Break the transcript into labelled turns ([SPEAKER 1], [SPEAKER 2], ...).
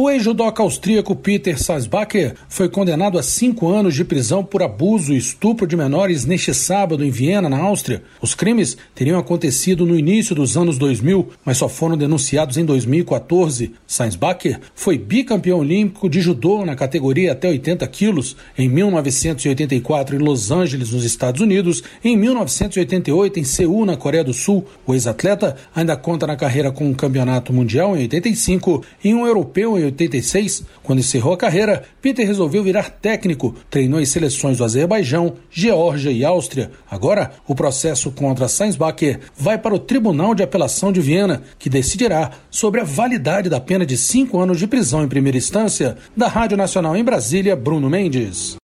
[SPEAKER 1] O ex-judoca austríaco Peter Salzbacher foi condenado a 5 anos de prisão por abuso e estupro de menores neste sábado em Viena, na Áustria. Os crimes teriam acontecido no início dos anos 2000, mas só foram denunciados em 2014. Salzbacher foi bicampeão olímpico de judô na categoria até 80 quilos em 1984 em Los Angeles, nos Estados Unidos, e em 1988 em Seul, na Coreia do Sul. O ex-atleta ainda conta na carreira com um campeonato mundial em 85 e um europeu em 86. Quando encerrou a carreira, Peter resolveu virar técnico, treinou as seleções do Azerbaijão, Geórgia e Áustria. Agora, o processo contra Salzbacher vai para o Tribunal de Apelação de Viena, que decidirá sobre a validade da pena de 5 anos de prisão em primeira instância. Da Rádio Nacional em Brasília, Bruno Mendes.